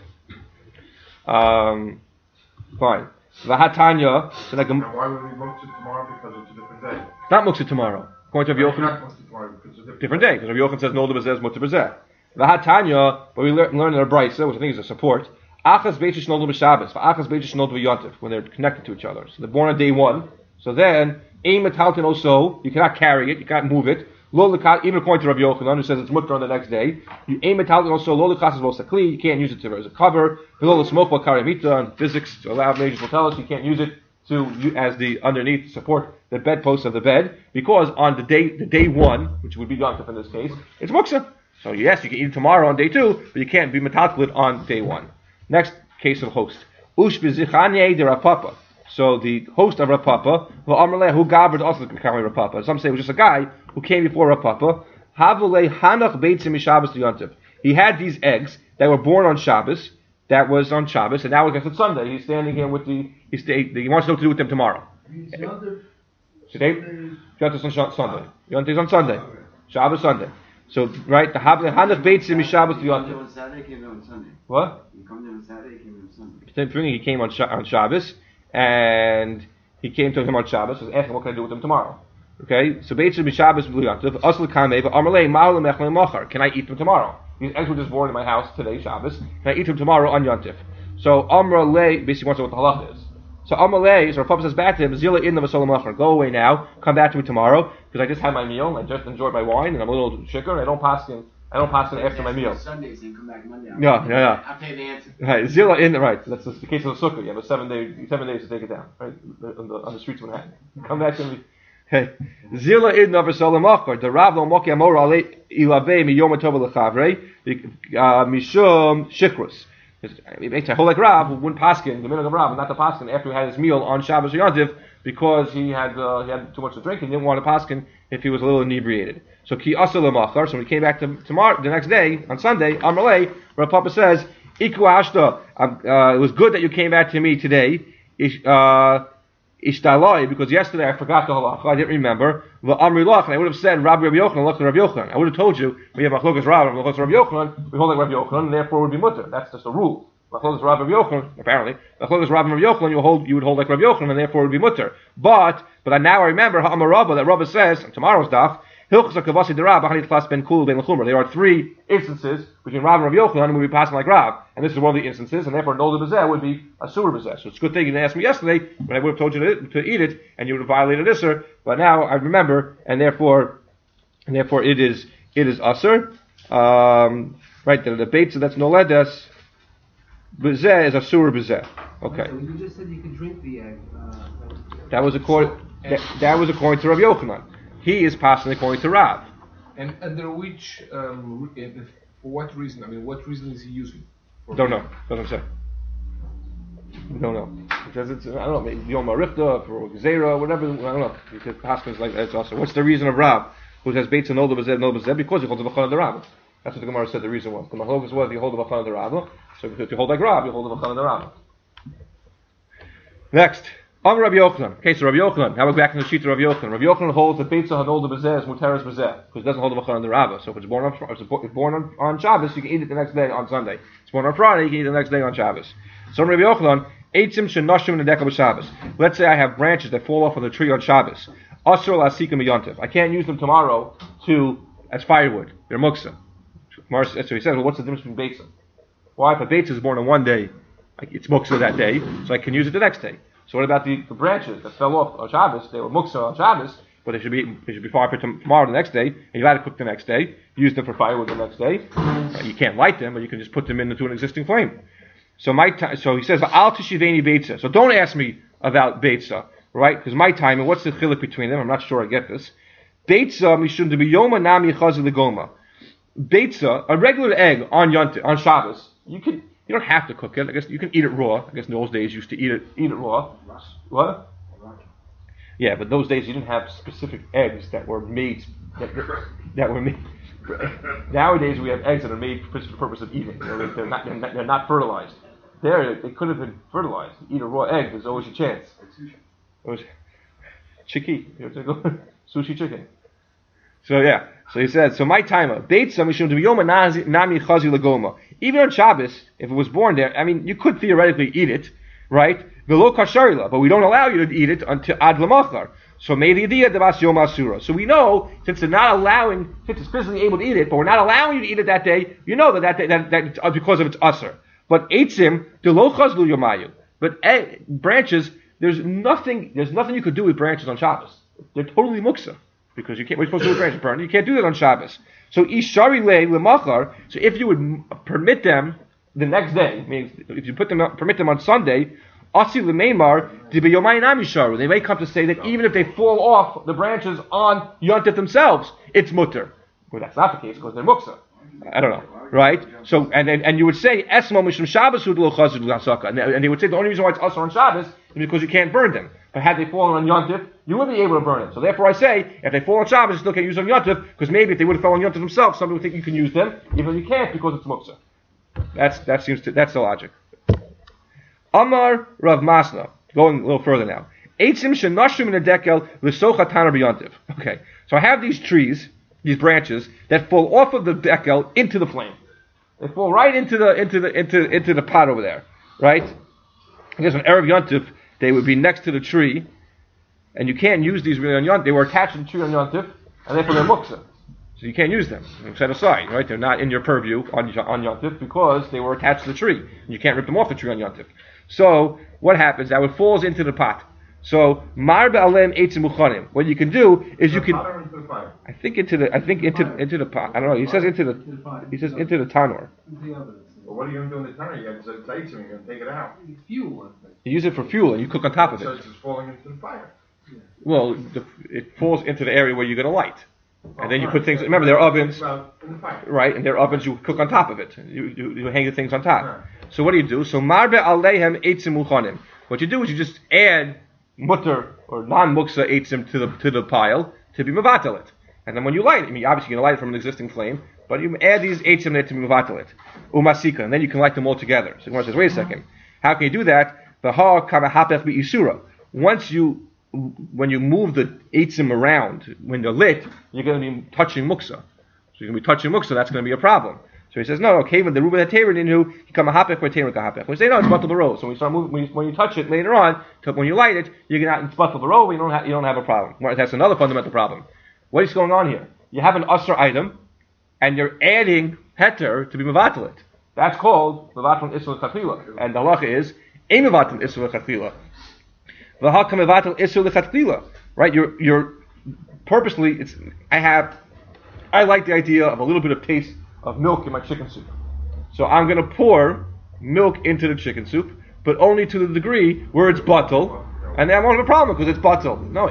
Um, fine. Vahatanya. So like a, Now why would we muktzah tomorrow? Because it's a different day. not muksa tomorrow. According to Rabbi Not Yochanan, muktzah tomorrow because it's a different, different day. Because Rabbi Yochanan says no b'zeh is mutter b'zeh. Vahatanya, but we learn, learn in our brisa, which I think is a support. Achas beitish noldu b'Shabbos, achas beitish noldu b'Yontif, when they're connected to each other. So they're born on day one. So then, aim metalton also, you cannot carry it, you can't move it. Lo lekat, even according to Rabbi Yochanan, who says it's mutter on the next day. You aim metalton also, lo lekas is lo sakli, you can't use it to, as a cover. Lo smoke while karimita, and physics, to allow majors will tell us you can't use it to, as the underneath, to support the bedpost of the bed, because on the day, the day one, which would be Yontif in this case, it's muksa. So yes, you can eat it tomorrow on day two, but you can't be metalklit on day one. Next case of host. Ush b'zichanye de Rapapa. So the host of Rapapa, who gathered also the Rapapa. Some say it was just a guy who came before Rapapa. Havule hanach beitzim mishabbos liyantiv. He had these eggs that were born on Shabbos. That was on Shabbos, and now I guess it's Sunday. He's standing here with the. He stayed. He wants to know what to do with them tomorrow. Today, Yontif is on Sunday. Yontif is on Sunday. Shabbos Sunday. So right, the Havle hanach beitzim mishabbos liyantiv. On Saturday, came on Sunday. What? You come there on Saturday, came on Sunday. He came on on Shabbos, and he came to him on Shabbos. Was asking, what can I do with him tomorrow? Okay, so beitzim mishabbos liyantiv. Asl kamei v'amarlei ma'al mechlei machar. Can I eat them tomorrow? These eggs were just born in my house today, Shabbos. Can I eat them tomorrow on Yontif? So Amra Le basically wants to know what the halach is. So Amra Le, so Rav Papa says back to him, Zila in the Vasolamachar. Go away now. Come back to me tomorrow because I just had my meal. I just enjoyed my wine and I'm a little shikker. I don't pass in. I don't pass in after my meal. Sundays and come back Monday. Yeah, yeah, yeah. I'll tell you the answer. Right, Zila in right. That's the case of the sukkah. You have a seven day, seven days to take it down. Right, on the, on the streets of Manhattan. Come back to me. Hey, Zila idna v'solamachar. The Rav lo moki amor ale ilave miyom tov lechavrei mishum shikrus. It makes a whole like Rav who wouldn't paskin the minute of Rav, not the paskin after he had his meal on Shabbos or Yontif because he had uh, he had too much to drink and didn't want to paskin if he was a little inebriated. So ki asa lemachar. So when he came back to tomorrow, the next day on Sunday, Amalei, Rav Papa says, Iku ashta. Uh, it was good that you came back to me today. Ish, uh, Ishtalai, because yesterday I forgot the halacha, I didn't remember. The Amri Lach, and I would have said Rabbi Rabbi Yochanan, look to Rabbi Yochanan. I would have told you we have Machlokas Rav and Machlokas Rabbi Yochanan, we hold like Rabbi Yochanan, and therefore it would be mutter. That's just a rule. Machlokas Rav Rabbi Yochanan, apparently, Machlokas Rav and Rabbi Yochanan, you hold you would hold like Rabbi Yochanan, and therefore it would be mutter. But but now I remember Ha'amar Rabba that Rabba says on tomorrow's daf. There are three instances between Rav and Rav Yochanan and we would be passing like Rav. And this is one of the instances, and therefore Nolda Bezeh would be a Surah Bezeh. So it's a good thing you didn't ask me yesterday, but I would have told you to, to eat it, and you would have violated Isser. But now I remember, and therefore and therefore it is it is Usr. Um, right, the debate, so that's Noledes. Bezeh is a Surah Bezeh. Okay. So you just said you could drink the egg. Uh, that was according that, that was according to Rav Yochanan. He is passing according to Rav. And under which, um, for what reason? I mean, what reason is he using? Don't know. Doesn't say. Don't know. Because it's, I don't know, maybe Yom HaRichta, for Gezerah, whatever, I don't know. Because Paskin is like that also. What's the reason of Rav, who says Beitza Nolda B'Zeh, Nolda B'Zeh? Because he holds the V'chan of the Rav. That's what the Gemara said the reason was. The Mahlokas was, you hold the V'chan of the Rav. So if you hold like Rav, you hold the V'chan of the Rav. Next. Am Rabbi Yochanan. Okay, so Rabbi Yochanan. Now we're back in the sheet of Rabbi Yochanan. Rabbi Yochanan holds that Beitza Hanolda B'Zeh is Muteres B'Zeh, because it doesn't hold the V'chan of the Rav. So if it's born on if it's born on, on Shabbos, you can eat it the next day on Sunday. If it's born on Friday, you can eat it the next day on Shabbos. So Rabbi Yochanan, Eitzim Shenoshim Nedeka B'Shabbos. Let's say I have branches that fall off of the tree on Shabbos. Asur L'Asikim B'Yontif. I can't use them tomorrow to as firewood. They're muksa. So he says, well, what's the difference between Beitza? Why, if a Beitza is born on one day, it's muksa that day, so I can use it the next day. So what about the, the branches that fell off on Shabbos? They were muksa on Shabbos, but they should be they should be fire for tomorrow the next day, and you got to cook the next day, use them for firewood the next day. Uh, you can't light them, but you can just put them into an existing flame. So my t- so he says al tishiveni beitza. So don't ask me about beitza, right? Because my time and what's the chiluk between them? I'm not sure I get this. Beitza mishum de biyoma nami chazi legoma. Beitza, a regular egg on Yontif, on Shabbos, you can. You don't have to cook it. I guess you can eat it raw. I guess in those days you used to eat it eat it raw. What? Yeah, but those days you didn't have specific eggs that were made that, that were made. Nowadays we have eggs that are made for the purpose of eating. They're, they're not they're not, they're not fertilized. There they could have been fertilized. You eat a raw egg. There's always a chance. It was chiki. Sushi chicken. So yeah, so he said, so my timer, Beitza mishum de biyoma nami chazi legoma. Even on Shabbos, if it was born there, I mean, you could theoretically eat it, right? Velo kasharila, but we don't allow you to eat it until ad lamachar. So maybe the devas yom asura. So we know, since they're not allowing, since it's physically able to eat it, but we're not allowing you to eat it that day, you know that that, day, that, that it's because of its usur. But eitzim, de lo chazlu yomayu. But eh, branches, there's nothing, there's nothing you could do with branches on Shabbos. They're totally muksa. Because you can't, we're supposed to do branches burn. You can't do that on Shabbos. So ishari le lemachar. So if you would m- permit them the next day, meaning if you put them permit them on Sunday, asi lemeimar dibiyomayinam yisharu. They may come to say that even if they fall off the branches on Yontif themselves, it's mutter. Well, that's not the case because they're muksa. I don't know, right? So and and, and you would say Esmo Mishum Shabbos Lo Chazir L'Hasaka, and and they would say the only reason why it's Asur on Shabbos is because you can't burn them. But had they fallen on Yom Tov, you would be able to burn them. So therefore, I say if they fall on Shabbos, you still can't use them on Yom Tov, because maybe if they would have fallen on Yom Tov themselves, somebody would think you can use them, even though you can't because it's Muktzah. That's that seems to that's the logic. Amar Rav Masna, going a little further now. Eitzim shenashim in a dekel l'socha tanar b'yontiv. Okay, so I have these trees, these branches that fall off of the dekel into the flame. They fall right into the into the into into the pot over there, right? I guess on erev yontiv they would be next to the tree, and you can't use these really on yontiv. They were attached to the tree on yontiv, and therefore they're muktzah. So you can't use them. They're set aside, right? They're not in your purview on on yontiv because they were attached to the tree. You can't rip them off the tree on yontiv. So what happens? That would falls into the pot. So marbe alem eitzim muchanim. What you can do is you can. I think into the. I think into into the pot. I don't know. He says into the. He says into the tanur. Well, what are you going to do in the tanner? You have to eitzim. You're going to take it out. Fuel. You use it for fuel and you cook on top of So it. it's just falling into the fire. Well, the, it falls into the area where you're going to light, and then you put things. Remember, there are ovens, Well, in the fire. right? And there are ovens you cook on top of it. You you, you hang the things on top. So what do you do? So marbe aleihem eitzim muchanim. What you do is you just add mutter or non-muksa eitzim to the to the pile to be mevatel it, and then when you light it, I mean obviously you're gonna light it from an existing flame, but you add these eitzim there to be mevatel it, umasika, and then you can light them all together. So Gemara says, wait a second, how can you do that? V'ha kamahapech bi'isura. Once you when you move the eitzim around when they're lit, you're going to be touching muksa. So you're going to be touching muksa. That's going to be a problem. So he says, no, okay, when the Ruben HaTerin in who, he come a hapech or Terin kahapech. We say, no, it's batal baro. So when you start moving, when you, when you touch it later on, when you light it, you're going to, it's batal baro, you don't have, you don't have a problem. Well, that's another fundamental problem. What is going on here? You have an usher item, and you're adding heter to be mevatel it. That's called mevatel isur l'chatchila. And the halacha is, a mevatel isur l'chatchila. V'ha ka mevatel isur l'chatchila. Right? You're, you're purposely, it's, I have, I like the idea of a little bit of taste of milk in my chicken soup. So I'm going to pour milk into the chicken soup, but only to the degree where it's batal, and then I won't have a problem because it's batal. No,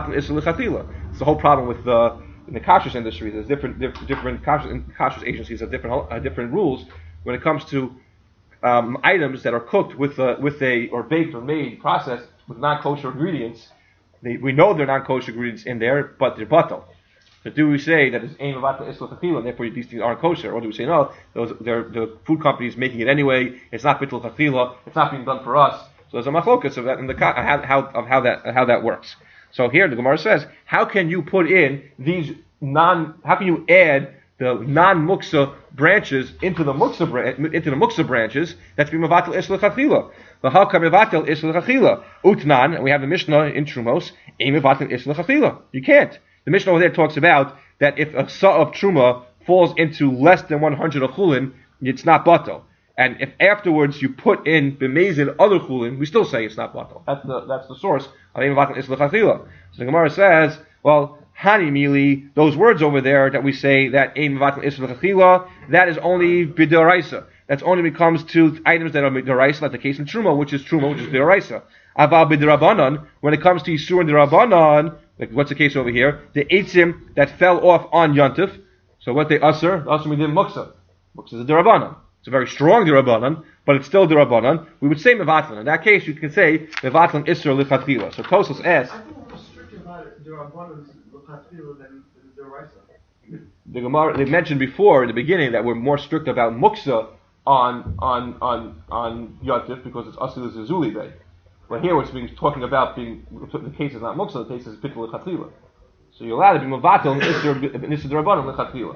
it's the whole problem with the in the kashrus industry. There's different different, different kashrus, kashrus agencies have different uh, different rules when it comes to um, items that are cooked with a, with a or baked or made processed with non-kosher ingredients. They, we know they're non-kosher ingredients in there, but they're batal. So do we say that it's aim about the isur l'chatchila, and therefore these things aren't kosher, or do we say no? Those they're the food companies making it anyway. It's not bitul l'chatchila. It's not being done for us. So there's a machlokas of that in the how, how of how that how that works. So here the Gemara says, how can you put in these non? How can you add the non-muksa branches into the muksa bran- into the muksa branches? That's being mevatel isur l'chatchila. The halka mevatel isur l'chatchila utnan, and we have the Mishnah in Trumos aim mevatel isur l'chatchila. You can't. The Mishnah over there talks about that if a sa of truma falls into less than one hundred of chulin, it's not batal. And if afterwards you put in b'mezid other chulin, we still say it's not batal. That's the that's the source of ein batal isur l'chatchila. So the Gemara says, well, hani mili, those words over there that we say that ein batal isur l'chatchila, that is only b'deraisa. That's only when it comes to items that are b'deraisa, like the case in truma, which is truma, which is b'deraisa. Aval b'derabanan, when it comes to isur and derabanan, like what's the case over here? The eitzim that fell off on Yontif. So what they usher, usher we did muksa. Muksa is a derabanan. It's a very strong derabanan, but it's still derabanan. We would say mevatlan. In that case, you can say mevatlan isur l'chatchila. So Tosos asks. I think more strict about derabanan l'chatchila than deraisa. The Gemara they mentioned before in the beginning that we're more strict about muksa on on on on Yontif because it's usher l'zizuli day. But here we're being, talking about being, the case is not muksa, the case is bitul l'chatchila. So you're allowed to be mevatel nisur d'rabbanan l'chatchila.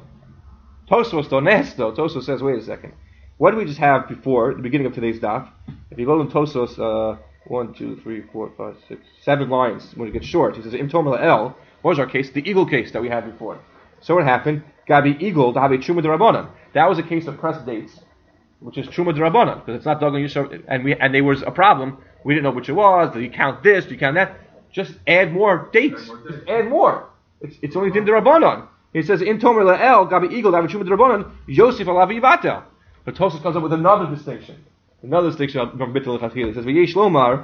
Tosfos dones though, Tosfos says, wait a second. What did we just have before, the beginning of today's daf? If you go in Tosfos, uh, one, two, three, four, five, six, seven lines, when it gets short, he says, im tomer la'el, what was our case? The eagle case that we had before. So what happened? Gabi eagle, to have a truma d'rabbanan. That was a case of pressed dates, which is truma d'rabbanan, because it's not dagan yusar, and we, and there was a problem. We didn't know which it was. Do you count this? Do you count that? Just add more dates. Add more. Just add more. It's, it's only din d'rabbanan. He says in tomer la'el gabi eagle davi truma d'rabbanan Yosef alavi yivatel. But Tosfos comes up with another distinction. Another distinction from bitul l'chatchila. He says v'yesh lomar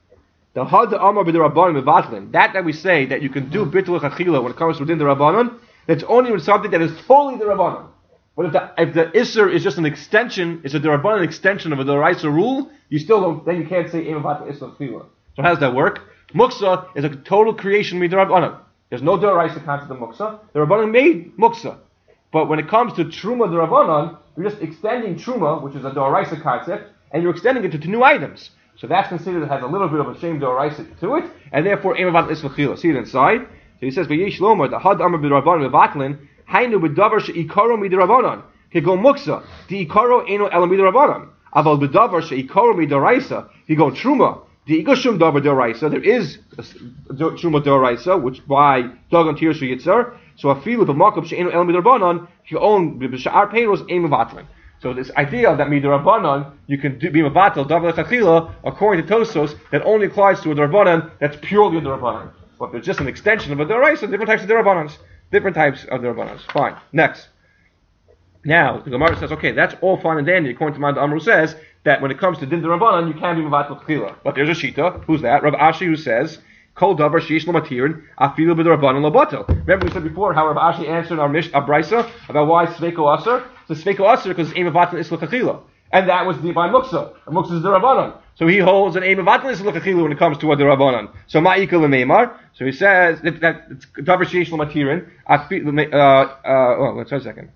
the had the amar b'derabbanan mevatlin. That that we say that you can do bitul l'chatchila when it comes to din d'rabbanan. That's only with something that is totally d'rabbanan. But if the if the Isser is just an extension, it's a Derabanan extension of a Deraisa rule, you still don't, then you can't say Ein Mevatel Isser Chila. So how does that work? Muksa is a total creation Midarabanan. There's no Deraisa concept of Muksa. The Rabbanan made Muksa. But when it comes to Truma Derabanan, you're just extending Truma, which is a Deraisa concept, and you're extending it to, to new items. So that's considered, it has a little bit of a shame Deraisa to it, and therefore Ein Mevatel Isser Chila. See it inside? So he says, V'yesh Lomar, the Had Amar B'Derabanan Mevatlin, Hainu B'Davar She'ikaro Midarabanan. Kego Muksa, the Ikaro Eino Ela Midarabanan. Aval B'Davar She'ikaro Midaraisa, Kego Truma. The Igashum Davar Deraisa, there is Truma Deraisa, which by Dagan Tirshu Yitzar. So a feel of a mock-up she'enu el midrabanan, you own b'sha'ar peiros ein mevatlin. So this idea that midrabanan you can do, be mevatel davar lechachila, according to Tosos, that only applies to a derabanan that's purely a derabanan. But there's just an extension of a deraisa, different types of derabanans, different types of derabanans. Fine. Next. Now the Gemara says, okay, that's all fine and dandy. According to Ma'ad Amru says that when it comes to din derabanan, you can be mevatel lechachila. But there's a shita. Who's that? Rav Ashi, who says, Kol davar sheish lo matirin, afilu b'derabanan lo batel. Remember we said before how Rav Ashi answered our mish our brisa about why sveiko aser. So sveiko aser because it's ein mevatel is l'chachila, and that was the by muksa. And muksa is derabanan. So he holds an ein mevatel is l'chachila when it comes to a derabanan. So ma'ikal l'meimar. So he says that, that it's davar sheish lo matirin. Afilu uh uh. Oh, let's wait a second.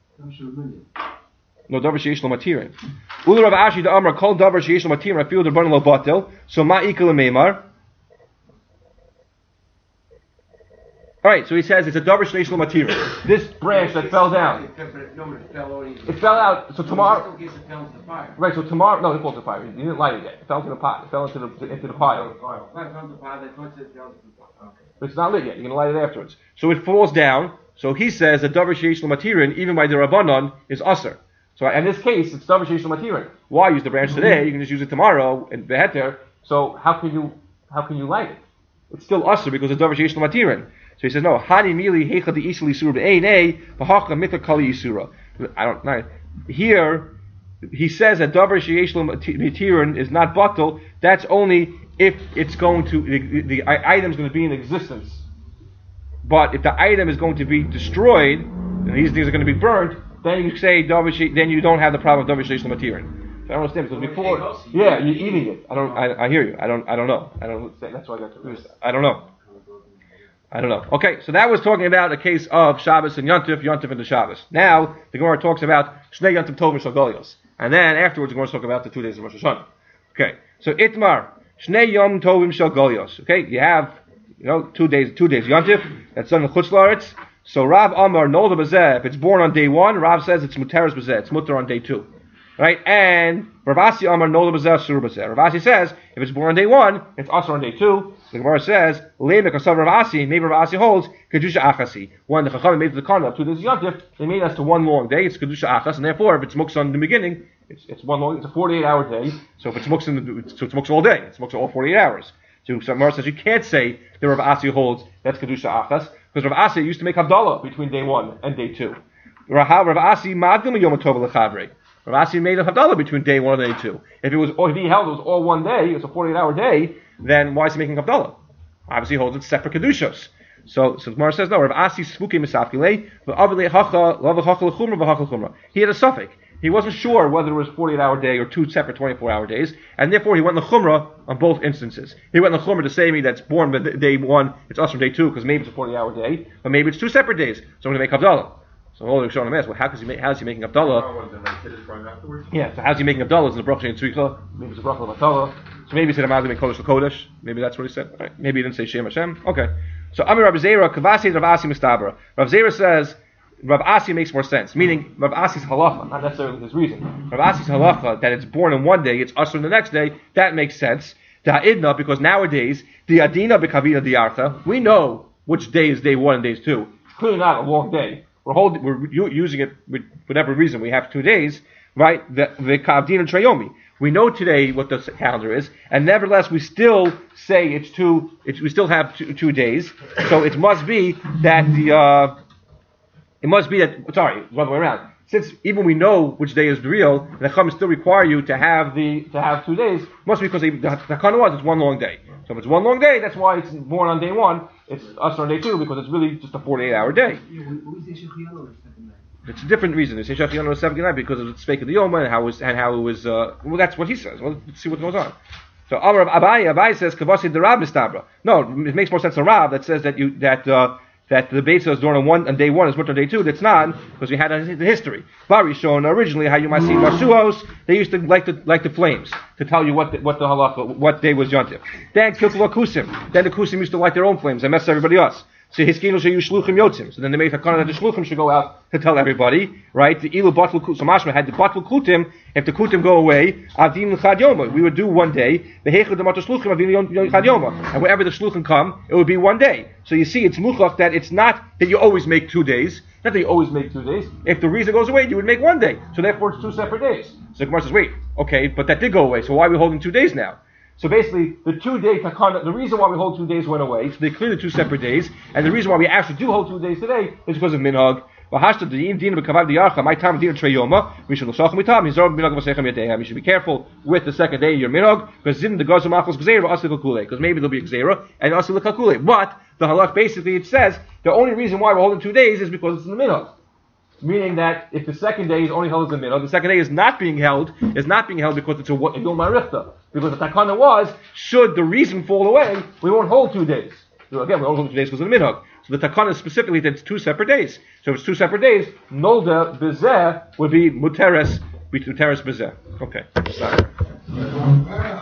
No davar sheish lo matirin. Ulu Rav Ashi the Amar kol davar sheish lo matirin afilu derabanan lo batel. So ma'ikal l'meimar. Alright, so he says it's a davar sheish lo matirin. This branch that fell down. It fell out. So tomorrow. Right. So tomorrow. No, it fell into the fire. He didn't light it yet. It fell into the pot. It fell into the into the pile. But it's not lit yet. You're gonna light it afterwards. So it falls down. So he says that davar sheish lo matirin, even by the rabbanon, is aser. So in this case, it's davar sheish lo matirin. Why use the branch today? You can just use it tomorrow in beheter. So how can you how can you light it? It's still aser because it's davar sheish lo matirin. So he says, no, Hani Mili Hecha the Isli Surah Ein Bahacha Mitra Kali Yisura. I don't know. Here he says that Davar Sheish Lo Matirin is not batal. That's only if it's going to the, the item is going to be in existence. But if the item is going to be destroyed, and these things are going to be burnt, then you say Davar Sheish, then you don't have the problem of Davar Sheish Lo Matirin. So I don't understand because before, yeah, you're eating it. I don't. I, I hear you. I don't. I don't know. I don't. That's why I got confused. I don't know. I don't know. Okay, so that was talking about a case of Shabbos and Yontif, Yontif and the Shabbos. Now, the Gemara talks about Shnei Yontif Tov Mishal Golios. And then afterwards, the Gemara talks about the two days of Rosh Hashanah. Okay, so Itmar, Shnei Yom Tovim Shal Golios. Okay, you have, you know, two days, two days Yontif, that's done in Chutz La'aretz. So Rav Amar Nolda Bazeh, if it's born on day one, Rav says it's Muteres Bazeh, it's Mutter on day two. Right? And Rav Asi Amar Nolda Bazeh, Sur Bazeh. Rav Asi says, if it's born on day one, it's Asr on day two. The Gemara says, Leimek Asav Rav Asi, maybe Rav Asi holds, Kedusha Achasi. When the Chachamim made the Karna, two days Yontif, they made us to one long day, it's Kedusha Achas, and therefore, if it's Muksa in the beginning, it's, it's one long, it's a forty-eight hour day, so if it's Muksa in the, so it's Muksa all day, it's Muksa all forty-eight hours. So the Gemara says, you can't say that Rav Asi holds, that's Kedusha Achas, because Rav Asi used to make Havdalah between day one and day two. Rav Asi Magdim Yom Tov L'Chavre. Rav Asi made a Havdalah between day one and day two. If it was, or if he held it was all one day, it was a forty-eight hour day, then why is he making Havdalah? Obviously, he holds it separate kedushos. So, so the Gemara says no. Rav Asi spooky misafkile, v'avli hacha lava hacha l'chumra v'hacha l'chumra. He had a suffix. He wasn't sure whether it was forty-eight hour day or two separate twenty-four hour days, and therefore he went l'chumra on both instances. He went l'chumra to say me that's born day one, it's us from day two because maybe it's a forty hour day, but maybe it's two separate days. So I'm going to make Havdalah. So all the Rishonim ask, well, how is he make, how is he making Havdalah? Yeah, so how's he making Havdalah? Is it a bracha in tzricha? Maybe it's a bracha of Havdalah. So maybe he said Amazim in Kodesh l'Kodesh. Maybe that's what he said. Right. Maybe he didn't say Shem Hashem. Okay. So Amir Rav Zera Kavasi Rav Asi Mistabra. Rav Zera says Rav Asi makes more sense, meaning Rav Asi's halacha, not necessarily his reason. Rav Asi's halacha that it's born in one day, it's usher the next day. That makes sense. Da'idna, because nowadays the adina b'kavina diarcha, we know which day is day one and day is two. It's clearly not a long day. We're holding, we're using it for whatever reason. We have two days, right? The the Kavdin and Trayomi. We know today what the calendar is, and nevertheless we still say it's two. It's, we still have two, two days. So it must be that the. Uh, it must be that. Sorry, the other way around. Since even we know which day is real, the Chacham still require you to have the to have two days. Must be because they, the Takana was it's one long day. So if it's one long day, that's why it's born on day one. It's us on day two because it's really just a forty-eight hour day. It's a different reason. They say Shachiyana was seven night because of the spake of the Yoma and how it was, and how it was, uh, well, that's what he says. Well, let's see what goes on. So Amar Abai, Abai says, Kavasi the Rab Mistabra. No, it makes more sense to Rab that says that you, that, uh, that the Beitza is doing on one, on day one is mutter on day two. That's not, because we had a, the history. Bari shown originally how you might see Masuos, they used to like the, like the flames, to tell you what the, what the halacha, what day was Yontif. Then Kilkula Kusim. Then the Kusim used to light their own flames and mess everybody else. So Hiskinu should use shluchim yotzim. So then they made a kana that the shluchim should go out to tell everybody, right? The ilu batul kutim. So Mashma had the batul kutim. If the kutim go away, avdim chad yoma. We would do one day. The heichud the matul shluchim avdim chad yoma. And wherever the shluchim come, it would be one day. So you see, it's muchach that it's not that you always make two days. Not that you always make two days. If the reason goes away, you would make one day. So therefore, it's two separate days. So the Gemara says, wait, okay, but that did go away. So why are we holding two days now? So basically, the two day takana, the reason why we hold two days went away, so they cleared the two separate days, and the reason why we actually do hold two days today is because of minhag. You should be careful with the second day of your minhag, because maybe there'll be a gzeira and also the kalkule. But the halach basically it says the only reason why we're holding two days is because it's in the minhag. Meaning that if the second day is only held as a minhag, the second day is not being held, is not being held because it's a Yom Arichta. Because the takana was, should the reason fall away, we won't hold two days. So again, we won't hold two days because of the minhag. So the takana specifically that it's two separate days. So if it's two separate days, nolda bezeh would be muteres, muteres bezeh. Okay. Sorry.